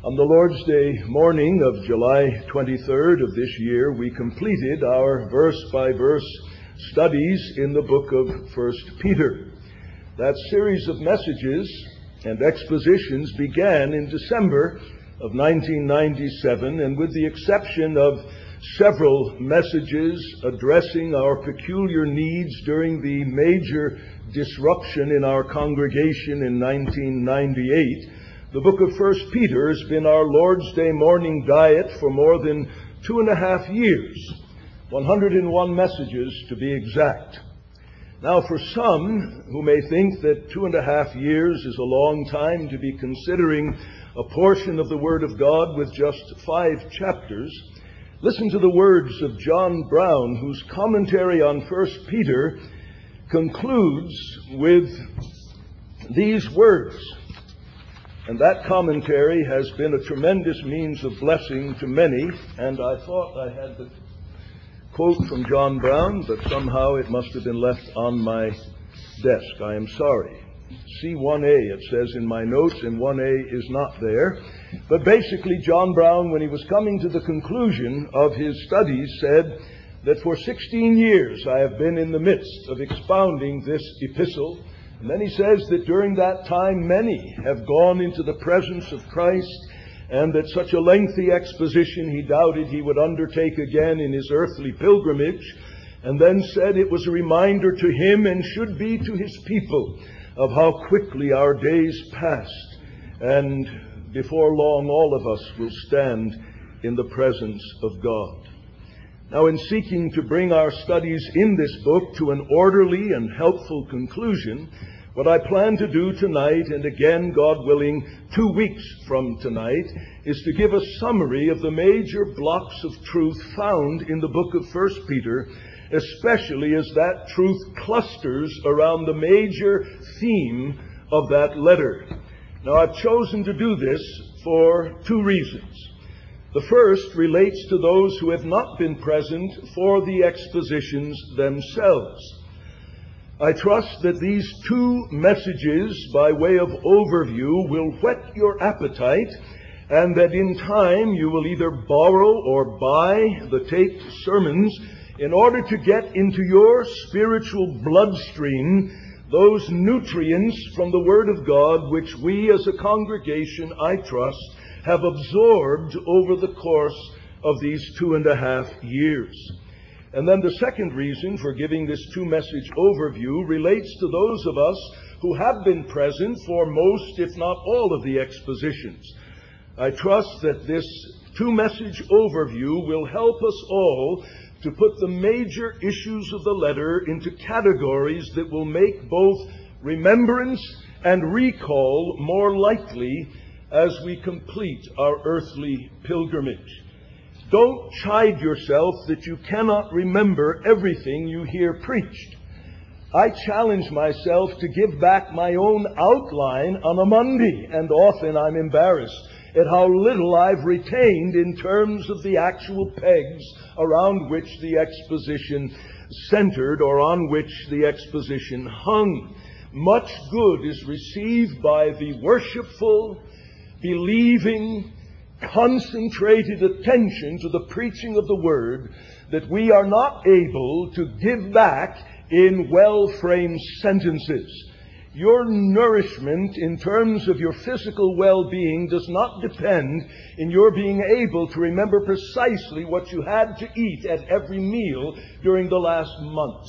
On the Lord's Day morning of July 23rd of this year, we completed our verse-by-verse studies in the book of 1 Peter. That series of messages and expositions began in December of 1997, and with the exception of several messages addressing our peculiar needs during the major disruption in our congregation in 1998, the book of 1 Peter has been our Lord's Day morning diet for more than 2.5 years, 101 messages to be exact. Now, for some who may think that 2.5 years is a long time to be considering a portion of the Word of God with just 5 chapters, listen to the words of John Brown, whose commentary on 1 Peter concludes with these words. And that commentary has been a tremendous means of blessing to many, and I thought I had the quote from John Brown, but somehow it must have been left on my desk. I am sorry. C1a, it says in my notes, and 1a is not there. But basically, John Brown, when he was coming to the conclusion of his studies, said that for 16 years I have been in the midst of expounding this epistle. And then he says that during that time many have gone into the presence of Christ, and that such a lengthy exposition he doubted he would undertake again in his earthly pilgrimage, and then said it was a reminder to him and should be to his people of how quickly our days passed, and before long all of us will stand in the presence of God. Now, in seeking to bring our studies in this book to an orderly and helpful conclusion, what I plan to do tonight, and again, God willing, 2 weeks from tonight, is to give a summary of the major blocks of truth found in the book of 1 Peter, especially as that truth clusters around the major theme of that letter. Now, I've chosen to do this for 2 reasons. The first relates to those who have not been present for the expositions themselves. I trust that these 2 messages by way of overview will whet your appetite, and that in time you will either borrow or buy the taped sermons in order to get into your spiritual bloodstream those nutrients from the Word of God which we as a congregation, I trust, have absorbed over the course of these 2.5 years. And then the second reason for giving this 2-message overview relates to those of us who have been present for most, if not all, of the expositions. I trust that this 2-message overview will help us all to put the major issues of the letter into categories that will make both remembrance and recall more likely as we complete our earthly pilgrimage. Don't chide yourself that you cannot remember everything you hear preached. I challenge myself to give back my own outline on a Monday, and often I'm embarrassed at how little I've retained in terms of the actual pegs around which the exposition centered or on which the exposition hung. Much good is received by the worshipful, believing, concentrated attention to the preaching of the Word that we are not able to give back in well-framed sentences. Your nourishment in terms of your physical well-being does not depend in your being able to remember precisely what you had to eat at every meal during the last month.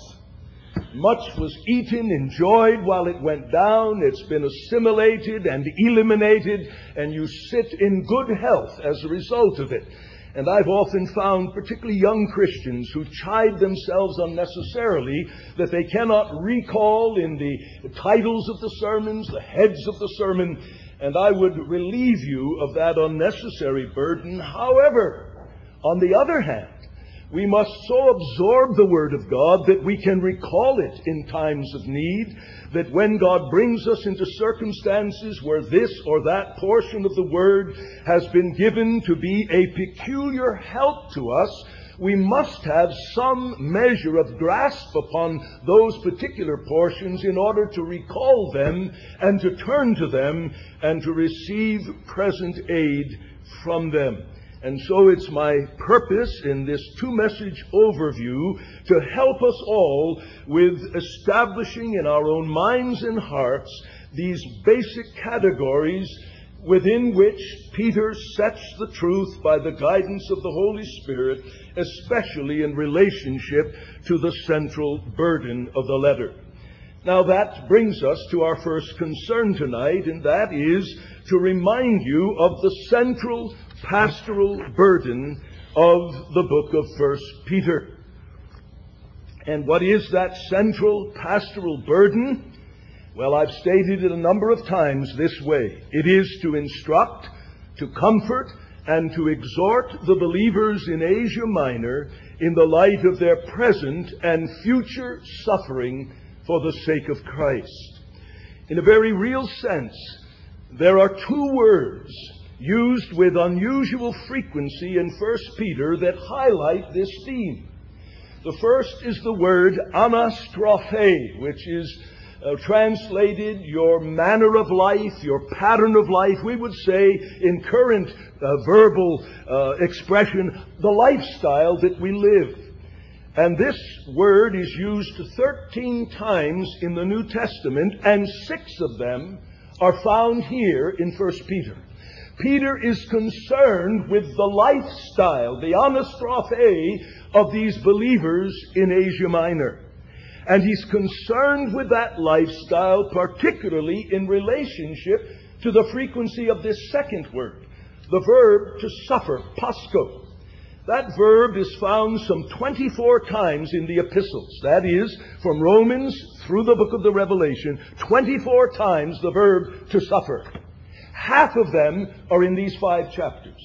Much was eaten, enjoyed while it went down. It's been assimilated and eliminated, and you sit in good health as a result of it. And I've often found, particularly young Christians, who chide themselves unnecessarily that they cannot recall in the titles of the sermons, the heads of the sermon, and I would relieve you of that unnecessary burden. However, on the other hand, we must so absorb the Word of God that we can recall it in times of need, that when God brings us into circumstances where this or that portion of the Word has been given to be a peculiar help to us, we must have some measure of grasp upon those particular portions in order to recall them and to turn to them and to receive present aid from them. And so it's my purpose in this two-message overview to help us all with establishing in our own minds and hearts these basic categories within which Peter sets the truth by the guidance of the Holy Spirit, especially in relationship to the central burden of the letter. Now that brings us to our first concern tonight, and that is to remind you of the central pastoral burden of the book of 1 Peter. And what is that central pastoral burden? Well, I've stated it a number of times this way. It is to instruct, to comfort, and to exhort the believers in Asia Minor in the light of their present and future suffering for the sake of Christ. In a very real sense, there are two words used with unusual frequency in 1 Peter that highlight this theme. The first is the word anastrophe, which is translated your manner of life, your pattern of life. We would say in current verbal expression, the lifestyle that we live. And this word is used 13 times in the New Testament, and 6 of them are found here in 1 Peter. Peter is concerned with the lifestyle, the anastrophe of these believers in Asia Minor. And he's concerned with that lifestyle, particularly in relationship to the frequency of this second word, the verb to suffer, pasco. That verb is found some 24 times in the epistles. That is, from Romans through the book of the Revelation, 24 times the verb to suffer. Half of them are in these 5 chapters.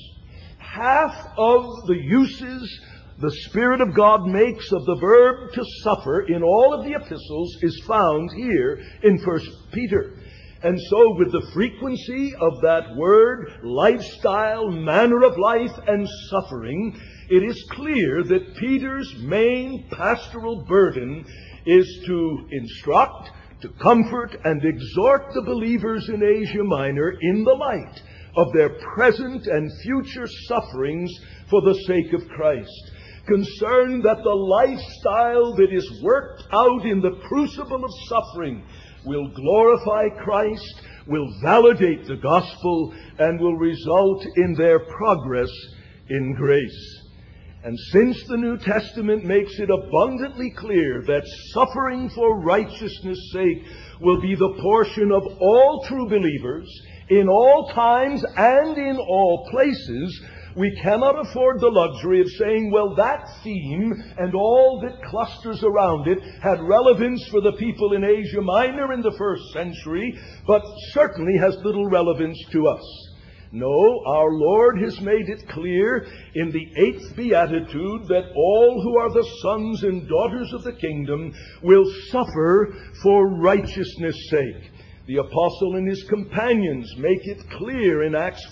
Half of the uses the Spirit of God makes of the verb to suffer in all of the epistles is found here in 1 Peter. And so with the frequency of that word, lifestyle, manner of life, and suffering, it is clear that Peter's main pastoral burden is to instruct, to comfort, and exhort the believers in Asia Minor in the light of their present and future sufferings for the sake of Christ. Concerned that the lifestyle that is worked out in the crucible of suffering will glorify Christ, will validate the gospel, and will result in their progress in grace. And since the New Testament makes it abundantly clear that suffering for righteousness' sake will be the portion of all true believers in all times and in all places, we cannot afford the luxury of saying, well, that theme and all that clusters around it had relevance for the people in Asia Minor in the first century, but certainly has little relevance to us. No, our Lord has made it clear in the 8th Beatitude that all who are the sons and daughters of the kingdom will suffer for righteousness' sake. The apostle and his companions make it clear in Acts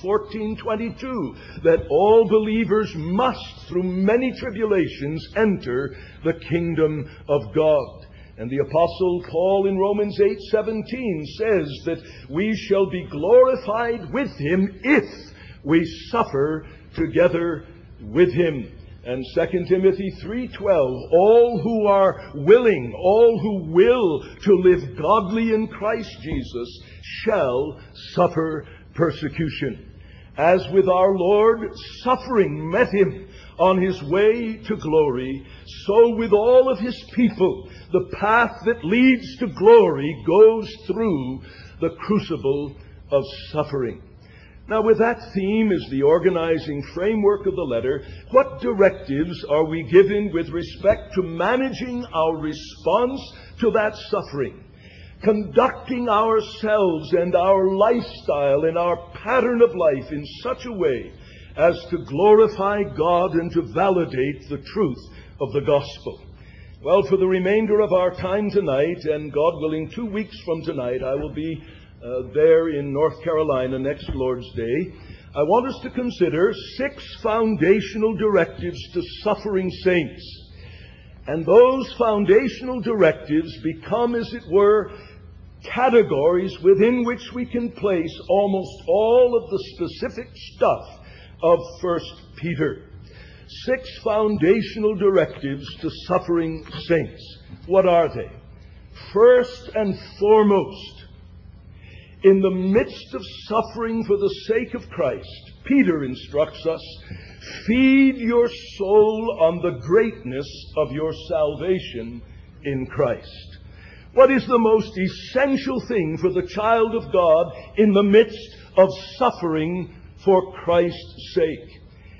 14:22 that all believers must, through many tribulations, enter the kingdom of God. And the apostle Paul in Romans 8:17 says that we shall be glorified with him if we suffer together with him. And 2 Timothy 3:12, all who are willing, all who will to live godly in Christ Jesus shall suffer persecution. As with our Lord, suffering met him on his way to glory, so with all of his people, the path that leads to glory goes through the crucible of suffering. Now, with that theme as the organizing framework of the letter, what directives are we given with respect to managing our response to that suffering? Conducting ourselves and our lifestyle and our pattern of life in such a way as to glorify God and to validate the truth of the gospel. Well, for the remainder of our time tonight, and God willing 2 weeks from tonight, I will be there in North Carolina next Lord's Day. I want us to consider 6 foundational directives to suffering saints. And those foundational directives become, as it were, categories within which we can place almost all of the specific stuff of 1 Peter. 6 foundational directives to suffering saints. What are they? First and foremost, in the midst of suffering for the sake of Christ, Peter instructs us, feed your soul on the greatness of your salvation in Christ. What is the most essential thing for the child of God in the midst of suffering for Christ's sake?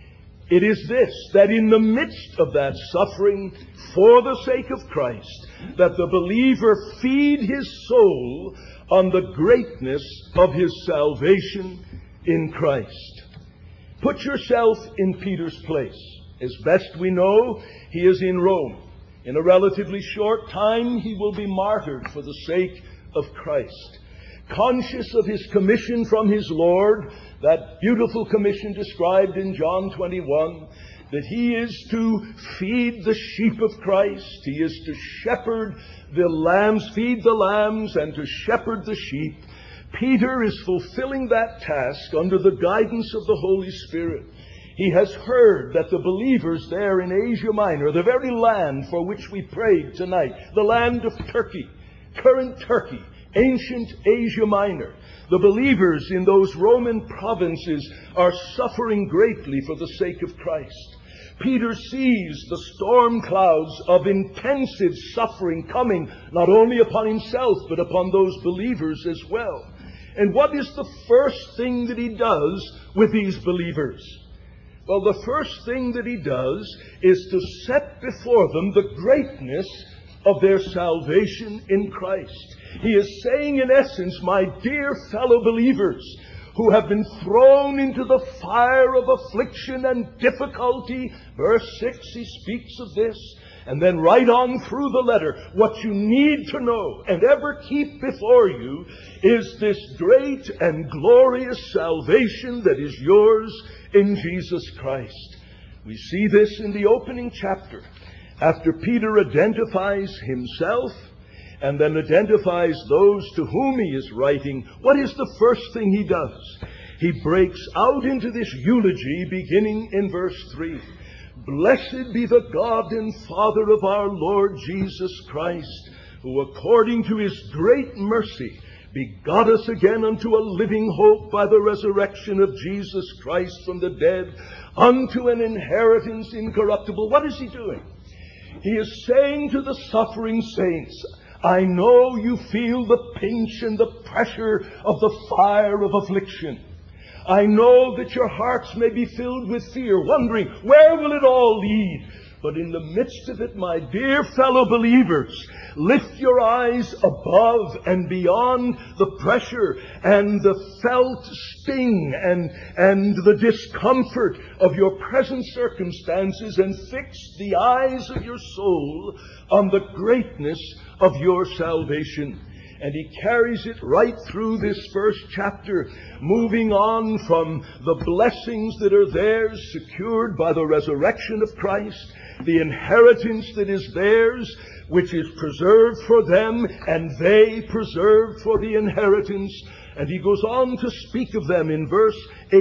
It is this, that in the midst of that suffering for the sake of Christ, that the believer feed his soul on the greatness of his salvation in Christ. Put yourself in Peter's place. As best we know, he is in Rome. In a relatively short time, he will be martyred for the sake of Christ. Conscious of his commission from his Lord, that beautiful commission described in John 21, that he is to feed the sheep of Christ, he is to shepherd the lambs, feed the lambs, and to shepherd the sheep. Peter is fulfilling that task under the guidance of the Holy Spirit. He has heard that the believers there in Asia Minor, the very land for which we prayed tonight, the land of Turkey, current Turkey, ancient Asia Minor, the believers in those Roman provinces are suffering greatly for the sake of Christ. Peter sees the storm clouds of intensive suffering coming not only upon himself but upon those believers as well. And what is the first thing that he does with these believers? Well, the first thing that he does is to set before them the greatness of their salvation in Christ. He is saying, in essence, my dear fellow believers who have been thrown into the fire of affliction and difficulty, verse 6, he speaks of this, and then right on through the letter, what you need to know and ever keep before you is this great and glorious salvation that is yours in Jesus Christ. We see this in the opening chapter. After Peter identifies himself and then identifies those to whom he is writing, what is the first thing he does? He breaks out into this eulogy beginning in verse 3. Blessed be the God and Father of our Lord Jesus Christ, who according to his great mercy begot us again unto a living hope by the resurrection of Jesus Christ from the dead, unto an inheritance incorruptible. What is he doing? He is saying to the suffering saints, I know you feel the pinch and the pressure of the fire of affliction. I know that your hearts may be filled with fear, wondering, where will it all lead? But in the midst of it, my dear fellow believers, lift your eyes above and beyond the pressure and the felt sting and the discomfort of your present circumstances and fix the eyes of your soul on the greatness of your salvation. And he carries it right through this first chapter, moving on from the blessings that are theirs, secured by the resurrection of Christ, the inheritance that is theirs, which is preserved for them, and they preserved for the inheritance. And he goes on to speak of them in verse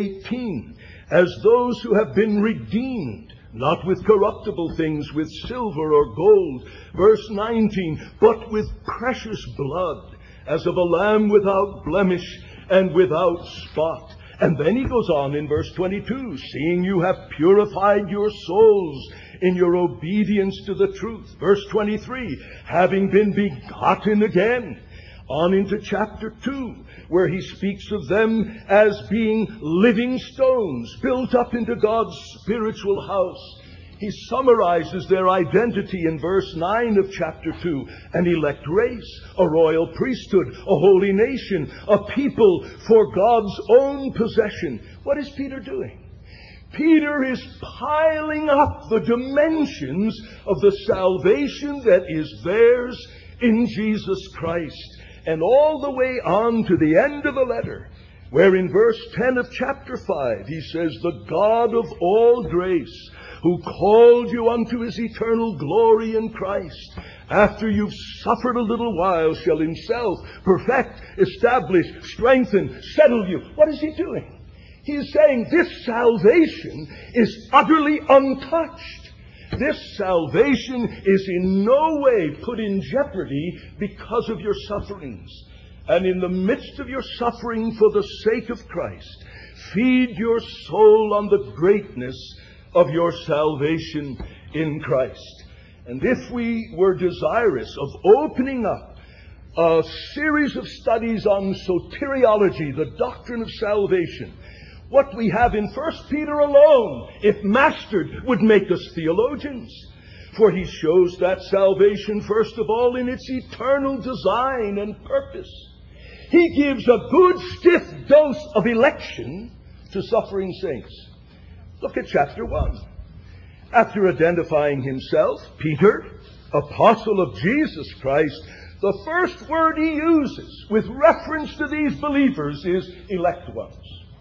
18, as those who have been redeemed, not with corruptible things, with silver or gold. Verse 19, but with precious blood, as of a lamb without blemish and without spot. And then he goes on in verse 22, seeing you have purified your souls in your obedience to the truth. Verse 23, having been begotten again. On into chapter 2, where he speaks of them as being living stones built up into God's spiritual house. He summarizes their identity in verse 9 of chapter 2. An elect race, a royal priesthood, a holy nation, a people for God's own possession. What is Peter doing? Peter is piling up the dimensions of the salvation that is theirs in Jesus Christ. And all the way on to the end of the letter, where in verse 10 of chapter 5 he says, "The God of all grace, who called you unto his eternal glory in Christ, after you've suffered a little while, shall himself perfect, establish, strengthen, settle you." What is he doing? He is saying this salvation is utterly untouched. This salvation is in no way put in jeopardy because of your sufferings. And in the midst of your suffering for the sake of Christ, feed your soul on the greatness of your salvation in Christ. And if we were desirous of opening up a series of studies on soteriology, the doctrine of salvation, what we have in 1 Peter alone, if mastered, would make us theologians. For he shows that salvation, first of all, in its eternal design and purpose. He gives a good stiff dose of election to suffering saints. Look at chapter 1. After identifying himself, Peter, apostle of Jesus Christ, the first word he uses with reference to these believers is elect ones.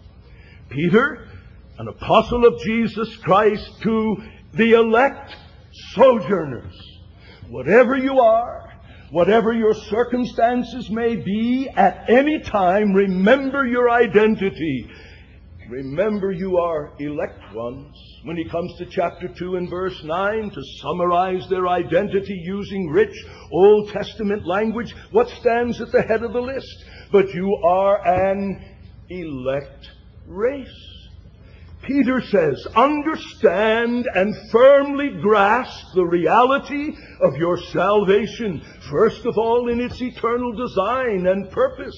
Peter, an apostle of Jesus Christ, to the elect sojourners. Whatever you are, whatever your circumstances may be at any time, remember your identity. Remember you are elect ones. When he comes to chapter 2 and verse 9 to summarize their identity using rich Old Testament language, what stands at the head of the list? But you are an elect race. Peter says, understand and firmly grasp the reality of your salvation, first of all in its eternal design and purpose.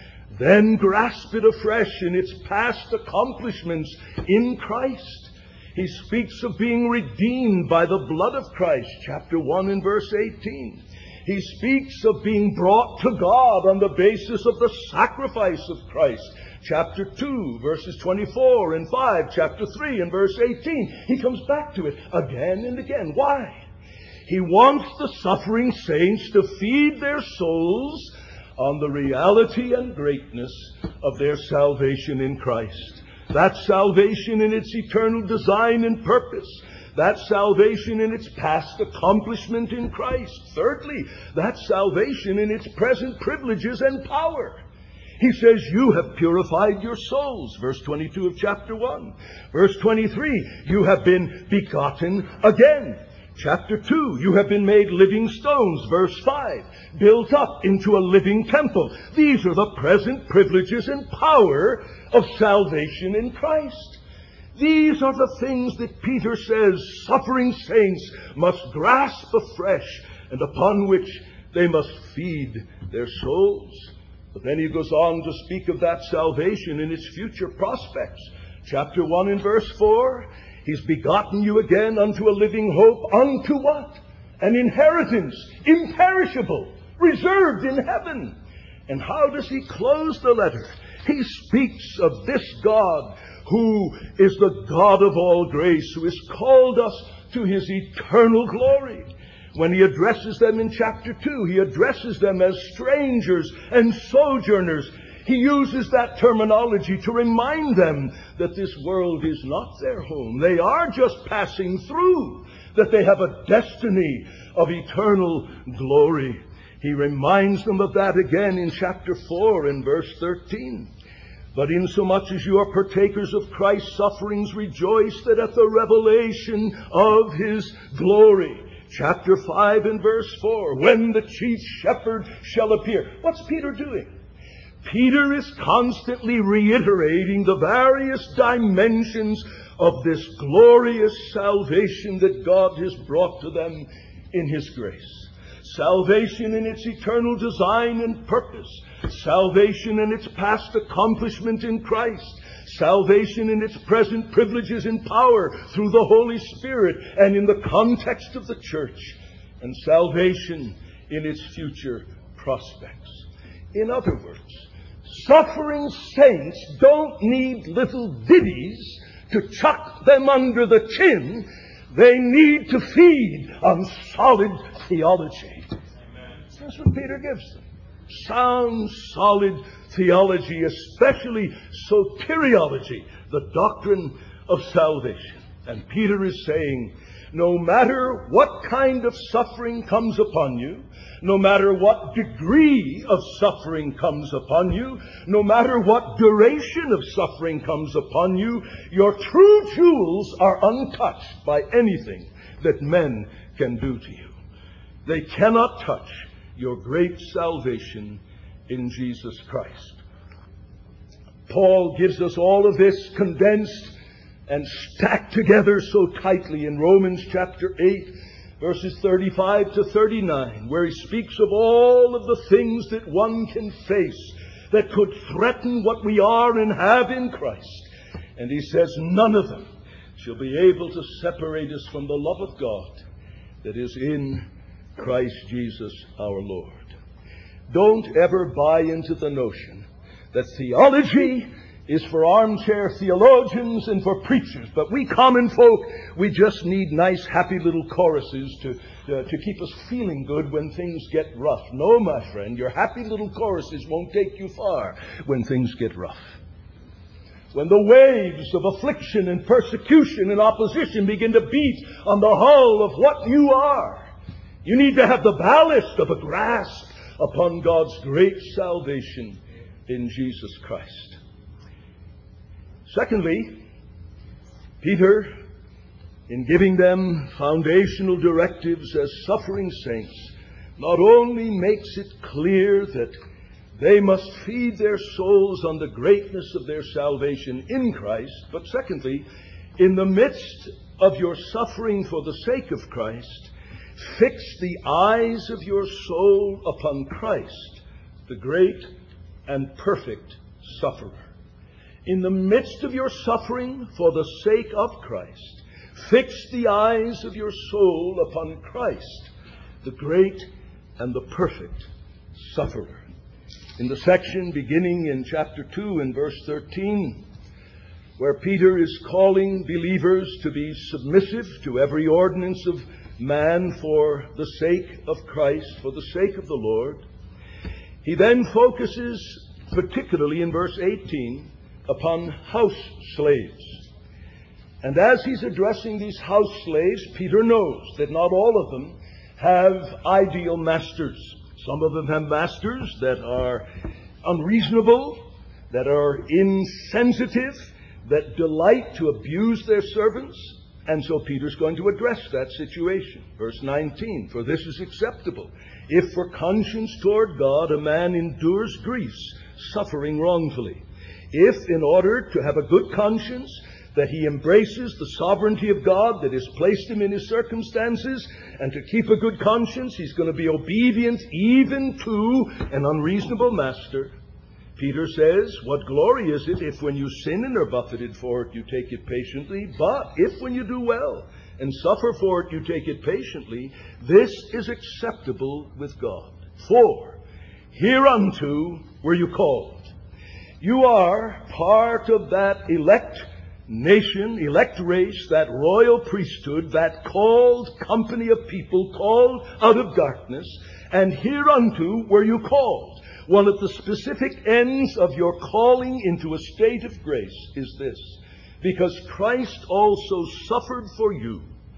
Then grasp it afresh in its past accomplishments in Christ. He speaks of being redeemed by the blood of Christ, chapter 1 and verse 18. He speaks of being brought to God on the basis of the sacrifice of Christ, chapter 2, verses 24 and 5, chapter 3 and verse 18. He comes back to it again and again. Why? He wants the suffering saints to feed their souls on the reality and greatness of their salvation in Christ. That salvation in its eternal design and purpose. That salvation in its past accomplishment in Christ. Thirdly, that salvation in its present privileges and power. He says, you have purified your souls, verse 22 of chapter 1. Verse 23, you have been begotten again. Chapter 2, you have been made living stones, verse 5, built up into a living temple. These are the present privileges and power of salvation in Christ. These are the things that Peter says suffering saints must grasp afresh and upon which they must feed their souls. But then he goes on to speak of that salvation in its future prospects. Chapter 1 and verse 4, he's begotten you again unto a living hope. Unto what? An inheritance, imperishable, reserved in heaven. And how does he close the letter? He speaks of this God who is the God of all grace, who has called us to his eternal glory. When he addresses them in chapter 2, he addresses them as strangers and sojourners. He uses that terminology to remind them that this world is not their home. They are just passing through, that they have a destiny of eternal glory. He reminds them of that again in chapter 4 and verse 13. But insomuch as you are partakers of Christ's sufferings, rejoice that at the revelation of his glory. Chapter 5 and verse 4, when the chief shepherd shall appear. What's Peter doing? Peter is constantly reiterating the various dimensions of this glorious salvation that God has brought to them in his grace. Salvation in its eternal design and purpose. Salvation in its past accomplishment in Christ. Salvation in its present privileges and power through the Holy Spirit and in the context of the church. And salvation in its future prospects. In other words, suffering saints don't need little ditties to chuck them under the chin. They need to feed on solid theology. That's what Peter gives them. Sound, solid theology, especially soteriology, the doctrine of salvation. And Peter is saying, no matter what kind of suffering comes upon you, no matter what degree of suffering comes upon you, no matter what duration of suffering comes upon you, your true jewels are untouched by anything that men can do to you. They cannot touch your great salvation in Jesus Christ. Paul gives us all of this condensed and stacked together so tightly in Romans chapter 8, verses 35 to 39, where he speaks of all of the things that one can face that could threaten what we are and have in Christ. And he says, none of them shall be able to separate us from the love of God that is in Christ Jesus our Lord. Don't ever buy into the notion that theology is for armchair theologians and for preachers, but we common folk, we just need nice, happy little choruses to keep us feeling good when things get rough. No, my friend, your happy little choruses won't take you far when things get rough. When the waves of affliction and persecution and opposition begin to beat on the hull of what you are, you need to have the ballast of a grasp upon God's great salvation in Jesus Christ. Secondly, Peter, in giving them foundational directives as suffering saints, not only makes it clear that they must feed their souls on the greatness of their salvation in Christ, but secondly, in the midst of your suffering for the sake of Christ, fix the eyes of your soul upon Christ, the great and perfect sufferer. In the midst of your suffering for the sake of Christ, fix the eyes of your soul upon Christ, the great and the perfect sufferer. In the section beginning in chapter 2 and verse 13, where Peter is calling believers to be submissive to every ordinance of man for the sake of Christ, for the sake of the Lord, he then focuses particularly in verse 18 upon house slaves. And as he's addressing these house slaves, Peter knows that not all of them have ideal masters. Some of them have masters that are unreasonable, that are insensitive, that delight to abuse their servants. And so Peter's going to address that situation. Verse 19, for this is acceptable, if for conscience toward God a man endures griefs, suffering wrongfully. If, in order to have a good conscience, that he embraces the sovereignty of God that has placed him in his circumstances, and to keep a good conscience, he's going to be obedient even to an unreasonable master. Peter says, what glory is it if when you sin and are buffeted for it, you take it patiently? But if when you do well and suffer for it, you take it patiently, this is acceptable with God. For hereunto were you called. You are part of that elect nation, elect race, that royal priesthood, that called company of people called out of darkness, and hereunto were you called. One of the specific ends of your calling into a state of grace is this: because Christ also suffered for you,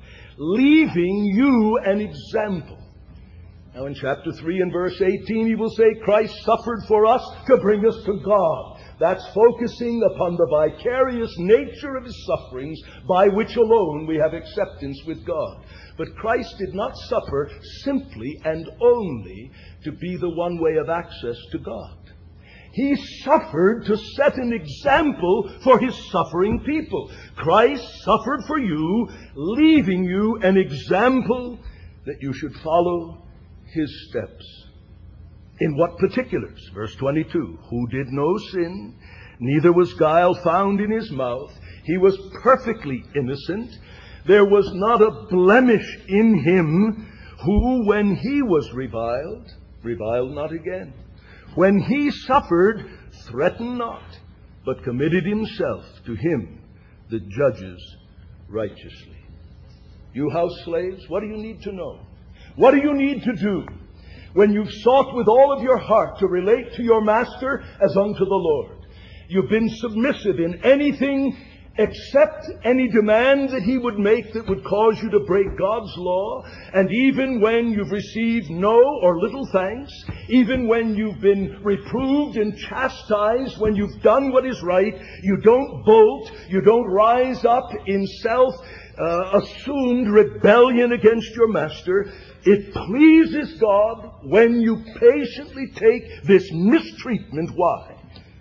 leaving you an example. Now in chapter 3 and verse 18 he will say, Christ suffered for us to bring us to God. That's focusing upon the vicarious nature of his sufferings, by which alone we have acceptance with God. But Christ did not suffer simply and only to be the one way of access to God. He suffered to set an example for his suffering people. Christ suffered for you, leaving you an example that you should follow his steps. In what particulars? Verse 22, who did no sin, neither was guile found in his mouth. He was perfectly innocent. There was not a blemish in him, who, when he was reviled not again. When he suffered, threatened not, but committed himself to him that judges righteously. You house slaves, what do you need to know? What do you need to do? when you've sought with all of your heart to relate to your Master as unto the Lord. You've been submissive in anything except any demand that He would make that would cause you to break God's law. And even when you've received no or little thanks, even when you've been reproved and chastised, when you've done what is right, you don't bolt, you don't rise up in self-assumed rebellion against your Master. It pleases God when you patiently take this mistreatment. Why?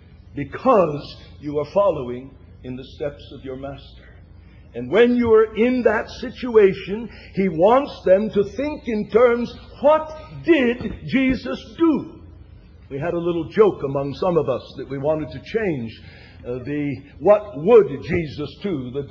Because you are following in the steps of your Master. And when you are in that situation, He wants them to think in terms, what did Jesus do? We had a little joke among some of us that we wanted to change what would Jesus do? The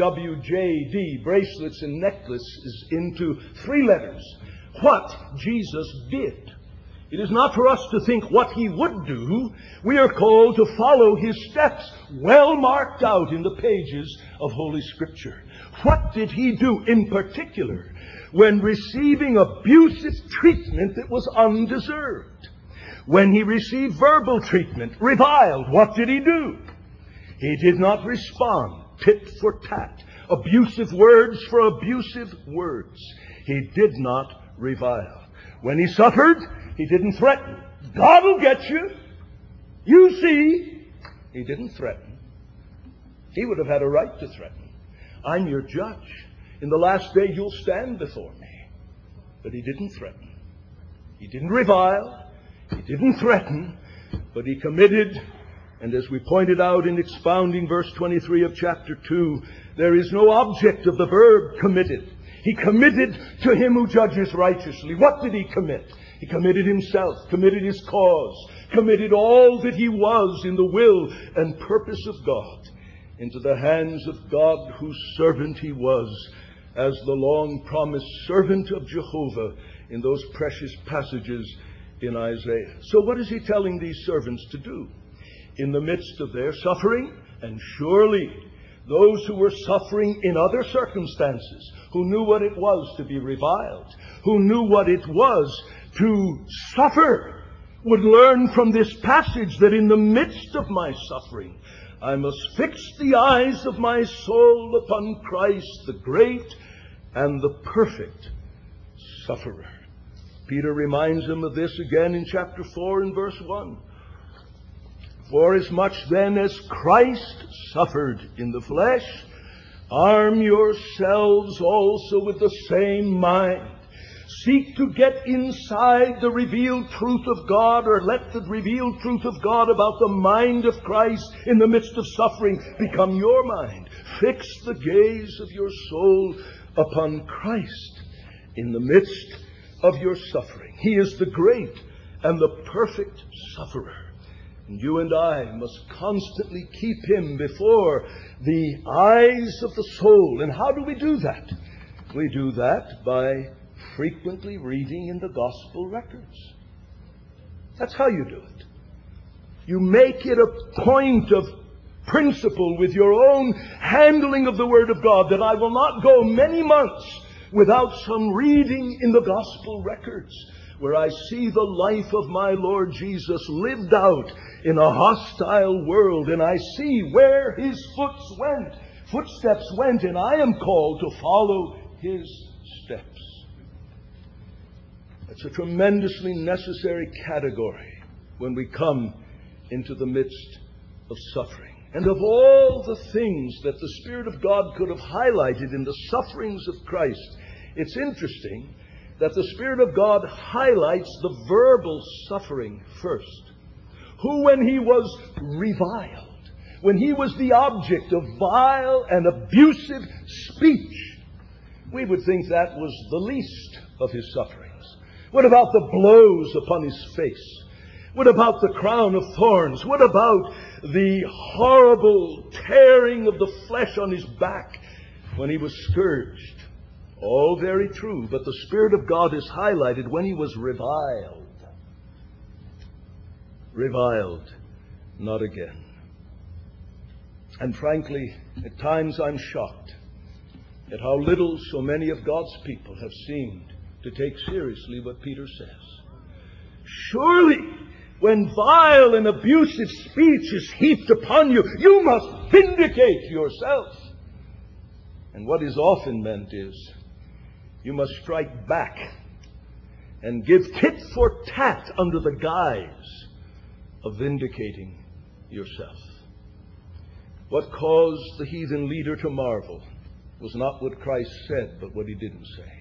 WWJD, bracelets and necklaces, into 3 letters. What Jesus did. It is not for us to think what He would do. We are called to follow His steps, well marked out in the pages of Holy Scripture. What did He do in particular when receiving abusive treatment that was undeserved? When He received verbal treatment, reviled, what did He do? He did not respond tit for tat, abusive words for abusive words. He did not revile. When He suffered, He didn't threaten. God will get you. You see. He didn't threaten. He would have had a right to threaten. I'm your judge. In the last day you'll stand before me. But He didn't threaten. He didn't revile. He didn't threaten. But He committed, and as we pointed out in expounding verse 23 of chapter 2, there is no object of the verb committed. He committed to Him who judges righteously. What did He commit? He committed Himself, committed His cause, committed all that He was in the will and purpose of God into the hands of God, whose servant He was, as the long-promised servant of Jehovah in those precious passages in Isaiah. So what is He telling these servants to do? In the midst of their suffering, and surely those who were suffering in other circumstances, who knew what it was to be reviled, who knew what it was to suffer, would learn from this passage that in the midst of my suffering, I must fix the eyes of my soul upon Christ, the great and the perfect sufferer. Peter reminds them of this again in chapter 4 and verse 1. Forasmuch then as Christ suffered in the flesh, arm yourselves also with the same mind. Seek to get inside the revealed truth of God, or let the revealed truth of God about the mind of Christ in the midst of suffering become your mind. Fix the gaze of your soul upon Christ in the midst of your suffering. He is the great and the perfect sufferer. And you and I must constantly keep Him before the eyes of the soul. And how do we do that? We do that by frequently reading in the gospel records. That's how you do it. You make it a point of principle with your own handling of the Word of God that I will not go many months without some reading in the gospel records, where I see the life of my Lord Jesus lived out in a hostile world, and I see where His footsteps went, and I am called to follow His steps. It's a tremendously necessary category when we come into the midst of suffering. And of all the things that the Spirit of God could have highlighted in the sufferings of Christ, it's interesting that the Spirit of God highlights the verbal suffering first. Who, when He was reviled, when He was the object of vile and abusive speech, we would think that was the least of His sufferings. What about the blows upon His face? What about the crown of thorns? What about the horrible tearing of the flesh on His back when He was scourged? All very true, but the Spirit of God is highlighted when He was reviled. Reviled, not again. And frankly, at times I'm shocked at how little so many of God's people have seemed to take seriously what Peter says. Surely, when vile and abusive speech is heaped upon you, you must vindicate yourself. And what is often meant is, you must strike back and give tit for tat under the guise of vindicating yourself. What caused the heathen leader to marvel was not what Christ said, but what he didn't say.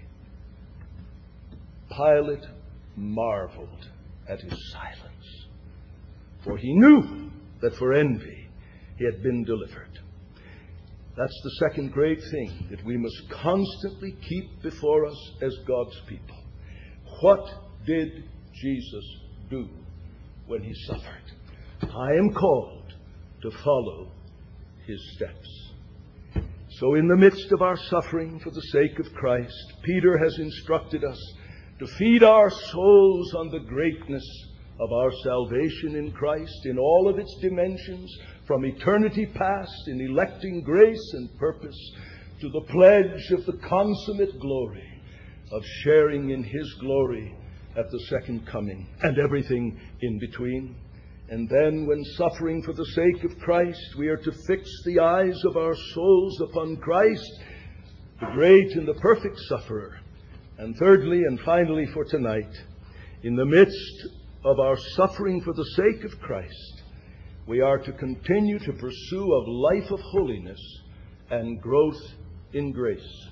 Pilate marveled at his silence, for he knew that for envy he had been delivered. That's the second great thing that we must constantly keep before us as God's people. What did Jesus do when he suffered? I am called to follow his steps. So in the midst of our suffering for the sake of Christ, Peter has instructed us to feed our souls on the greatness of our salvation in Christ in all of its dimensions, from eternity past in electing grace and purpose to the pledge of the consummate glory of sharing in his glory at the second coming, and everything in between. And then, when suffering for the sake of Christ, we are to fix the eyes of our souls upon Christ, the great and the perfect sufferer. And thirdly and finally for tonight, in the midst of our suffering for the sake of Christ, we are to continue to pursue a life of holiness and growth in grace.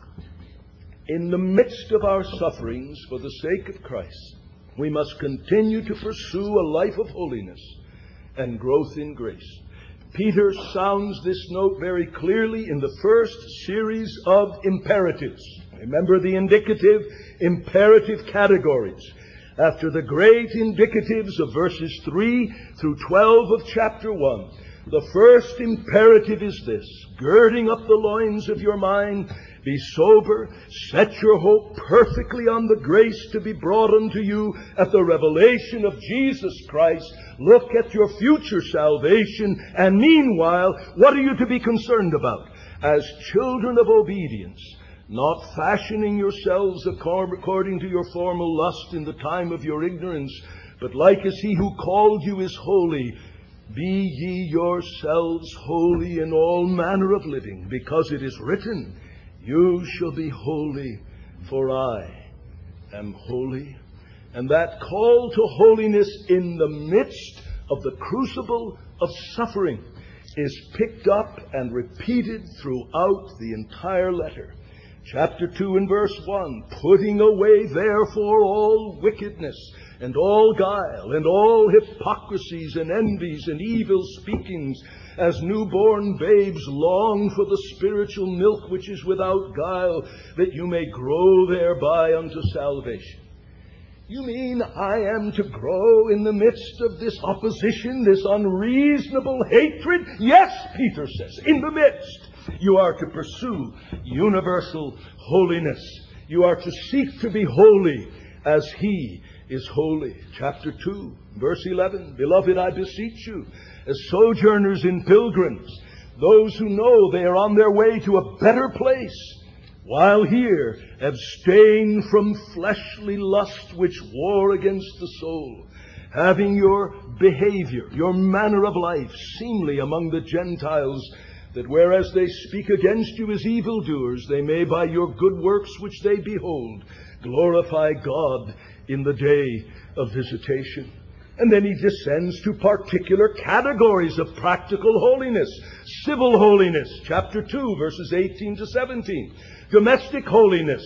In the midst of our sufferings for the sake of Christ, we must continue to pursue a life of holiness and growth in grace. Peter sounds this note very clearly in the first series of imperatives. Remember the indicative, imperative categories. After the great indicatives of verses 3 through 12 of chapter 1, the first imperative is this: girding up the loins of your mind, be sober, set your hope perfectly on the grace to be brought unto you at the revelation of Jesus Christ. Look at your future salvation, and meanwhile, what are you to be concerned about? As children of obedience, not fashioning yourselves according to your former lust in the time of your ignorance, but like as he who called you is holy, be ye yourselves holy in all manner of living, because it is written, you shall be holy, for I am holy. And that call to holiness in the midst of the crucible of suffering is picked up and repeated throughout the entire letter. Chapter 2 and verse 1, putting away therefore all wickedness and all guile and all hypocrisies and envies and evil speakings, as newborn babes long for the spiritual milk which is without guile, that you may grow thereby unto salvation. You mean I am to grow in the midst of this opposition, this unreasonable hatred? Yes, Peter says, in the midst. You are to pursue universal holiness. You are to seek to be holy as he is holy. Chapter 2, verse 11, beloved, I beseech you, as sojourners and pilgrims, those who know they are on their way to a better place, while here abstain from fleshly lust which war against the soul, having your behavior, your manner of life, seemly among the Gentiles, that whereas they speak against you as evildoers, they may by your good works which they behold glorify God in the day of visitation. And then he descends to particular categories of practical holiness. Civil holiness, chapter 2, verses 18 to 17. Domestic holiness,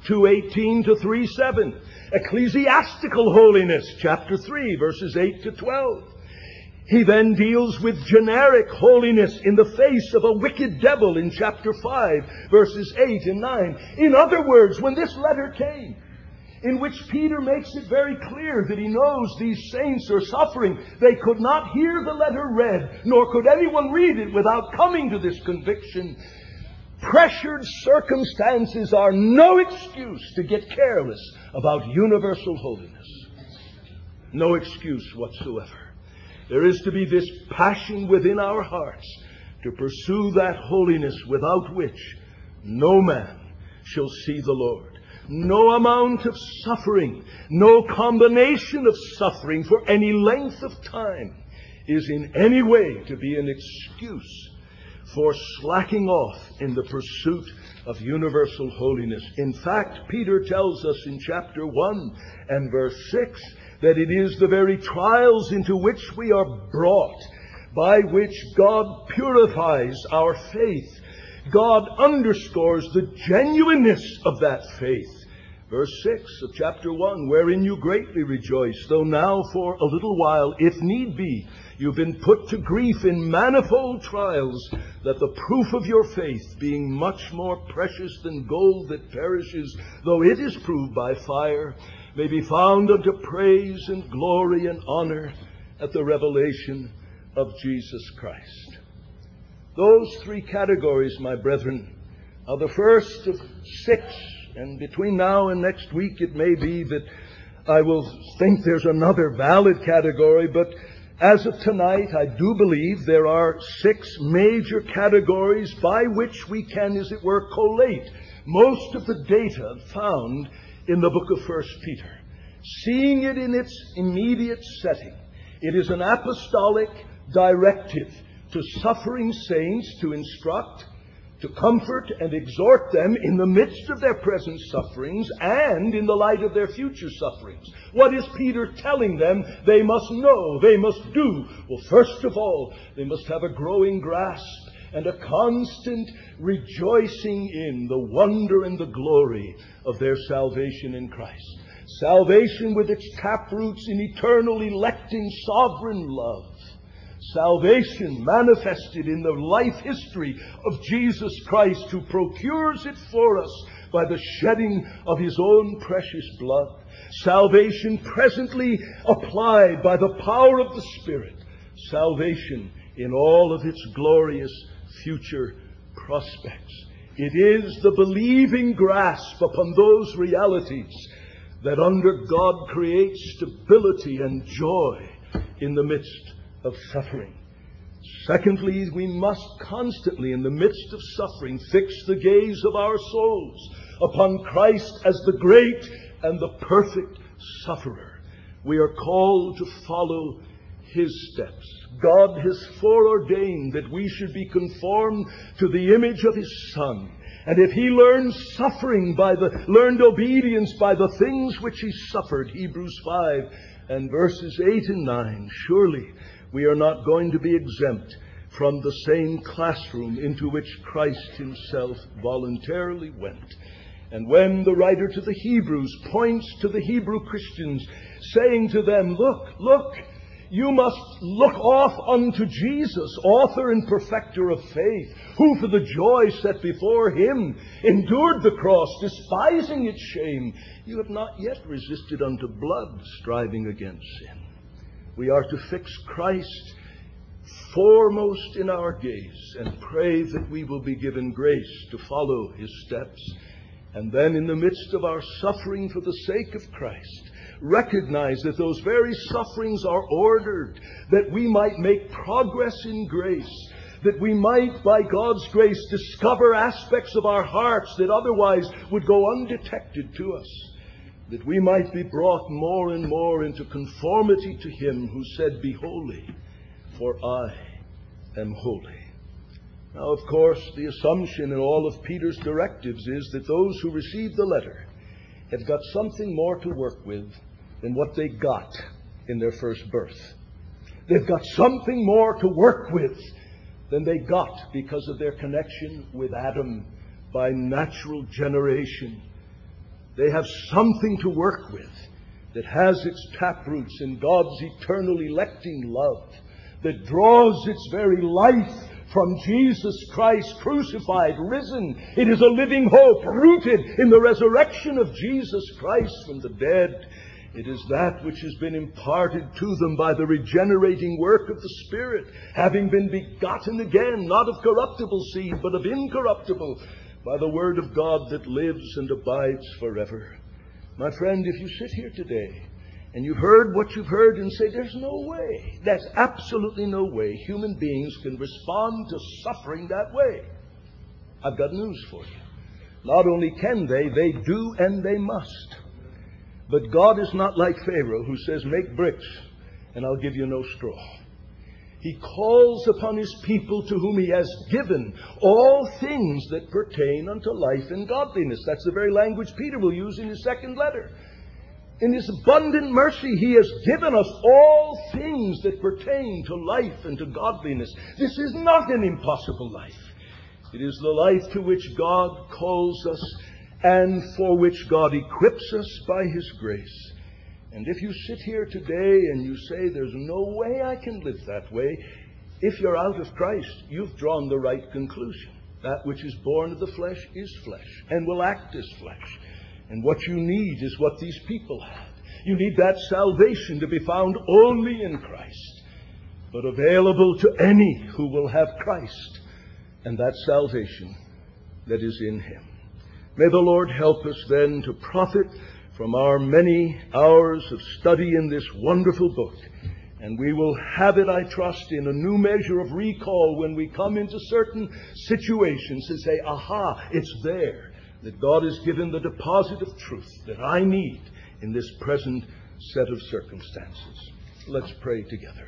2:18 to 3:7. Ecclesiastical holiness, chapter 3, verses 8 to 12. He then deals with generic holiness in the face of a wicked devil in chapter 5, verses 8 and 9. In other words, when this letter came, in which Peter makes it very clear that he knows these saints are suffering, they could not hear the letter read, nor could anyone read it without coming to this conviction. Pressured circumstances are no excuse to get careless about universal holiness. No excuse whatsoever. There is to be this passion within our hearts to pursue that holiness without which no man shall see the Lord. No amount of suffering, no combination of suffering for any length of time is in any way to be an excuse for slacking off in the pursuit of universal holiness. In fact, Peter tells us in chapter 1 and verse 6 that it is the very trials into which we are brought by which God purifies our faith. God underscores the genuineness of that faith. Verse 6 of chapter 1, wherein you greatly rejoice, though now for a little while, if need be, you've been put to grief in manifold trials, that the proof of your faith, being much more precious than gold that perishes, though it is proved by fire, may be found unto praise and glory and honor at the revelation of Jesus Christ. Those three categories, my brethren, are the first of 6. And between now and next week, it may be that I will think there's another valid category, but as of tonight, I do believe there are 6 major categories by which we can, as it were, collate most of the data found in the book of 1 Peter. Seeing it in its immediate setting, it is an apostolic directive to suffering saints to instruct, to comfort and exhort them in the midst of their present sufferings and in the light of their future sufferings. What is Peter telling them they must know, they must do? Well, first of all, they must have a growing grasp and a constant rejoicing in the wonder and the glory of their salvation in Christ. Salvation with its taproots in eternal, electing, sovereign love. Salvation manifested in the life history of Jesus Christ, who procures it for us by the shedding of His own precious blood. Salvation presently applied by the power of the Spirit. Salvation in all of its glorious future prospects. It is the believing grasp upon those realities that under God creates stability and joy in the midst of suffering. Secondly, we must constantly, in the midst of suffering, fix the gaze of our souls upon Christ as the great and the perfect sufferer. We are called to follow His steps. God has foreordained that we should be conformed to the image of His Son. And if He learned obedience by the things which He suffered, Hebrews 5 and verses 8 and 9, surely we are not going to be exempt from the same classroom into which Christ Himself voluntarily went. And when the writer to the Hebrews points to the Hebrew Christians, saying to them, Look, you must look off unto Jesus, author and perfecter of faith, who for the joy set before Him endured the cross, despising its shame. You have not yet resisted unto blood, striving against sin. We are to fix Christ foremost in our gaze and pray that we will be given grace to follow His steps. And then in the midst of our suffering for the sake of Christ, recognize that those very sufferings are ordered, that we might make progress in grace, that we might, by God's grace, discover aspects of our hearts that otherwise would go undetected to us, that we might be brought more and more into conformity to Him who said, Be holy, for I am holy. Now, of course, the assumption in all of Peter's directives is that those who receive the letter have got something more to work with than what they got in their first birth. They've got something more to work with than they got because of their connection with Adam by natural generation. They have something to work with that has its taproots in God's eternal electing love, that draws its very life from Jesus Christ, crucified, risen. It is a living hope rooted in the resurrection of Jesus Christ from the dead. It is that which has been imparted to them by the regenerating work of the Spirit, having been begotten again, not of corruptible seed, but of incorruptible, by the Word of God that lives and abides forever. My friend, if you sit here today and you've heard what you've heard and say, there's no way, there's absolutely no way human beings can respond to suffering that way, I've got news for you. Not only can they do and they must. But God is not like Pharaoh, who says, make bricks and I'll give you no straw. He calls upon his people to whom he has given all things that pertain unto life and godliness. That's the very language Peter will use in his second letter. In his abundant mercy, he has given us all things that pertain to life and to godliness. This is not an impossible life. It is the life to which God calls us and for which God equips us by his grace. And if you sit here today and you say, there's no way I can live that way, if you're out of Christ, you've drawn the right conclusion. That which is born of the flesh is flesh and will act as flesh. And what you need is what these people had. You need that salvation to be found only in Christ, but available to any who will have Christ and that salvation that is in him. May the Lord help us then to profit from our many hours of study in this wonderful book. And we will have it, I trust, in a new measure of recall when we come into certain situations and say, aha, it's there, that God has given the deposit of truth that I need in this present set of circumstances. Let's pray together.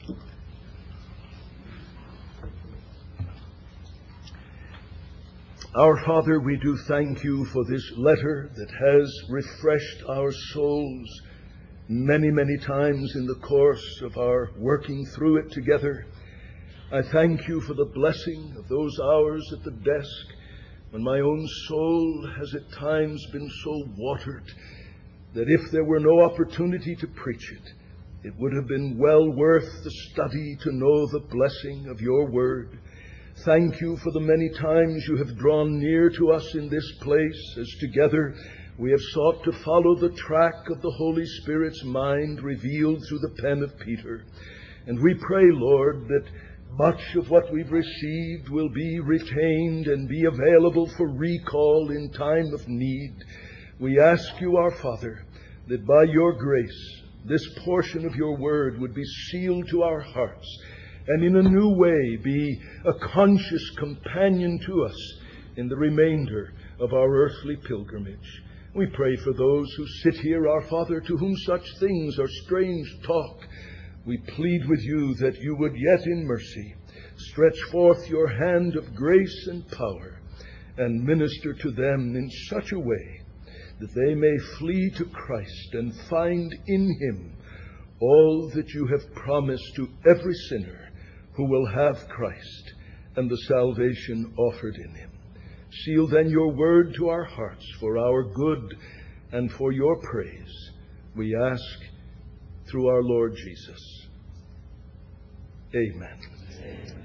Our Father, we do thank you for this letter that has refreshed our souls many, many times in the course of our working through it together. I thank you for the blessing of those hours at the desk when my own soul has at times been so watered that if there were no opportunity to preach it, it would have been well worth the study to know the blessing of your word. Thank you for the many times you have drawn near to us in this place as together we have sought to follow the track of the Holy Spirit's mind revealed through the pen of Peter. And we pray, Lord, that much of what we've received will be retained and be available for recall in time of need. We ask you, our Father, that by your grace, this portion of your word would be sealed to our hearts and in a new way be a conscious companion to us in the remainder of our earthly pilgrimage. We pray for those who sit here, our Father, to whom such things are strange talk. We plead with you that you would yet in mercy stretch forth your hand of grace and power and minister to them in such a way that they may flee to Christ and find in him all that you have promised to every sinner who will have Christ and the salvation offered in him. Seal then your word to our hearts for our good and for your praise, we ask through our Lord Jesus. Amen.